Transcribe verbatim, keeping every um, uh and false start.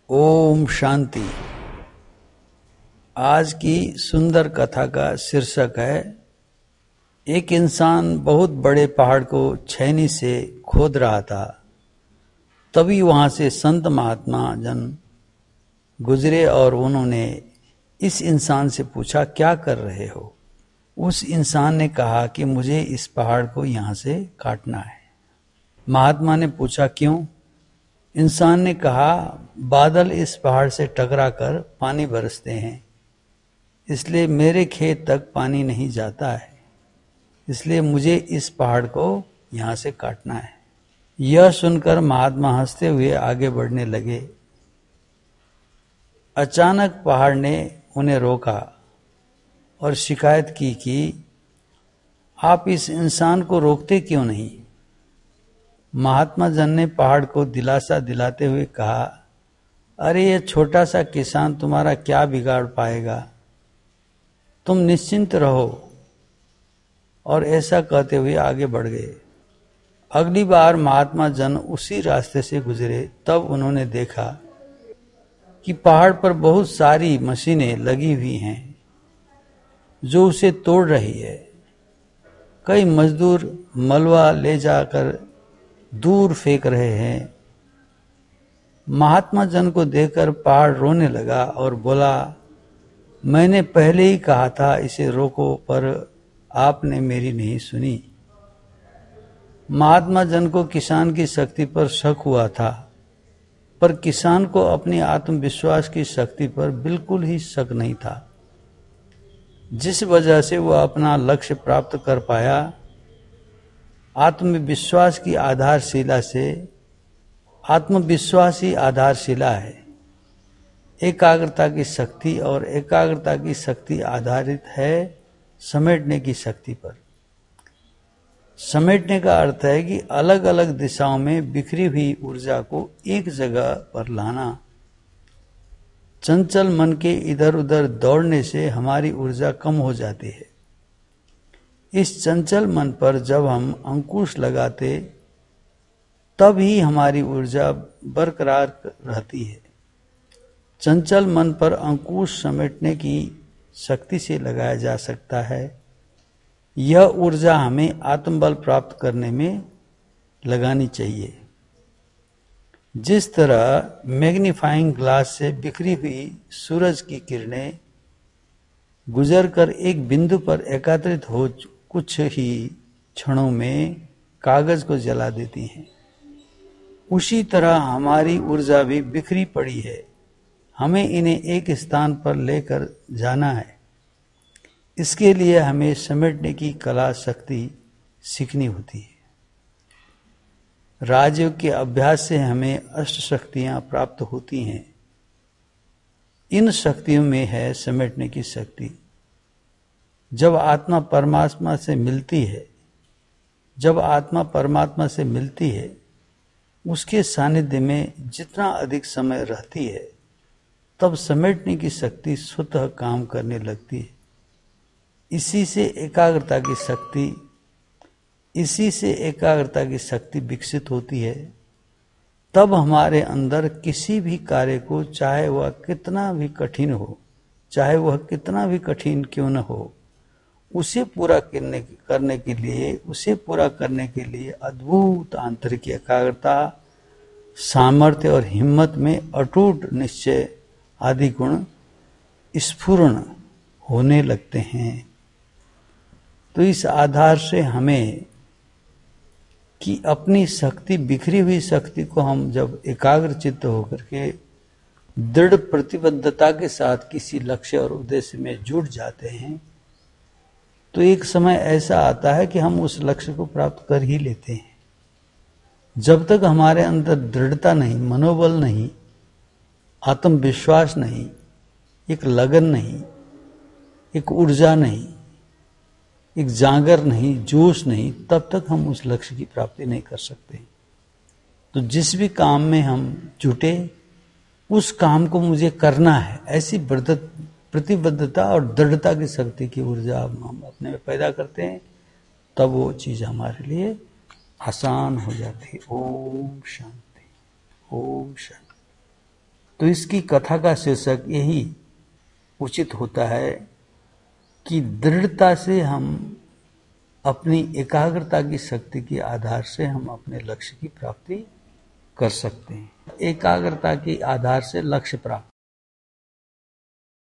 ओम शांति। आज की सुंदर कथा का शीर्षक है, एक इंसान बहुत बड़े पहाड़ को छैनी से खोद रहा था। तभी वहां से संत महात्मा जन गुजरे और उन्होंने इस इंसान से पूछा, क्या कर रहे हो? उस इंसान ने कहा कि मुझे इस पहाड़ को यहां से काटना है। महात्मा ने पूछा, क्यों? इंसान ने कहा, बादल इस पहाड़ से टकराकर पानी बरसते हैं, इसलिए मेरे खेत तक पानी नहीं जाता है, इसलिए मुझे इस पहाड़ को यहां से काटना है। यह सुनकर महात्मा हंसते हुए आगे बढ़ने लगे। अचानक पहाड़ ने उन्हें रोका और शिकायत की कि आप इस इंसान को रोकते क्यों नहीं? महात्मा जन ने पहाड़ को दिलासा दिलाते हुए कहा, अरे ये छोटा सा किसान तुम्हारा क्या बिगाड़ पाएगा, तुम निश्चिंत रहो। और ऐसा कहते हुए आगे बढ़ गए। अगली बार महात्मा जन उसी रास्ते से गुजरे, तब उन्होंने देखा कि पहाड़ पर बहुत सारी मशीनें लगी हुई हैं जो उसे तोड़ रही है। कई मजदूर मलबा ले जाकर दूर फेंक रहे हैं। महात्मा जन को देखकर पहाड़ रोने लगा और बोला, मैंने पहले ही कहा था इसे रोको, पर आपने मेरी नहीं सुनी। महात्मा जन को किसान की शक्ति पर शक हुआ था, पर किसान को अपनी आत्मविश्वास की शक्ति पर बिल्कुल ही शक नहीं था, जिस वजह से वह अपना लक्ष्य प्राप्त कर पाया। आत्मविश्वास की आधारशिला से आत्मविश्वास ही आधारशिला है। एकाग्रता की शक्ति और एकाग्रता की शक्ति आधारित है समेटने की शक्ति पर। समेटने का अर्थ है कि अलग अलग दिशाओं में बिखरी हुई ऊर्जा को एक जगह पर लाना। चंचल मन के इधर उधर दौड़ने से हमारी ऊर्जा कम हो जाती है। इस चंचल मन पर जब हम अंकुश लगाते, तब ही हमारी ऊर्जा बरकरार रहती है। चंचल मन पर अंकुश समेटने की शक्ति से लगाया जा सकता है। यह ऊर्जा हमें आत्मबल प्राप्त करने में लगानी चाहिए। जिस तरह मैग्नीफाइंग ग्लास से बिखरी हुई सूरज की किरणें गुजरकर एक बिंदु पर एकत्रित हो कुछ ही क्षणों में कागज को जला देती हैं, उसी तरह हमारी ऊर्जा भी बिखरी पड़ी है। हमें इन्हें एक स्थान पर लेकर जाना है। इसके लिए हमें समेटने की कला शक्ति सीखनी होती है। राजयोग के अभ्यास से हमें अष्ट शक्तियां प्राप्त होती हैं। इन शक्तियों में है समेटने की शक्ति। जब आत्मा परमात्मा से मिलती है जब आत्मा परमात्मा से मिलती है उसके सानिध्य में जितना अधिक समय रहती है, तब समेटने की शक्ति स्वतः काम करने लगती है। इसी से एकाग्रता की शक्ति इसी से एकाग्रता की शक्ति विकसित होती है। तब हमारे अंदर किसी भी कार्य को, चाहे वह कितना भी कठिन हो, चाहे वह कितना भी कठिन क्यों न हो, उसे पूरा करने करने के लिए उसे पूरा करने के लिए अद्भुत आंतरिक एकाग्रता, सामर्थ्य और हिम्मत में अटूट निश्चय आदि गुण स्फुरण होने लगते हैं। तो इस आधार से हमें कि अपनी शक्ति, बिखरी हुई शक्ति को हम जब एकाग्र चित्त होकर के दृढ़ प्रतिबद्धता के साथ किसी लक्ष्य और उद्देश्य में जुट जाते हैं, तो एक समय ऐसा आता है कि हम उस लक्ष्य को प्राप्त कर ही लेते हैं। जब तक हमारे अंदर दृढ़ता नहीं, मनोबल नहीं, आत्मविश्वास नहीं, एक लगन नहीं, एक ऊर्जा नहीं, एक जागर नहीं, जोश नहीं, तब तक हम उस लक्ष्य की प्राप्ति नहीं कर सकते। तो जिस भी काम में हम जुटे, उस काम को मुझे करना है, ऐसी प्रतिबद्धता और दृढ़ता की शक्ति की ऊर्जा हम अपने में पैदा करते हैं, तब वो चीज हमारे लिए आसान हो जाती है। ओम शांति, ओम शांति। तो इसकी कथा का शीर्षक यही उचित होता है कि दृढ़ता से हम अपनी एकाग्रता की शक्ति के आधार से हम अपने लक्ष्य की प्राप्ति कर सकते हैं। एकाग्रता के आधार से लक्ष्य प्राप्त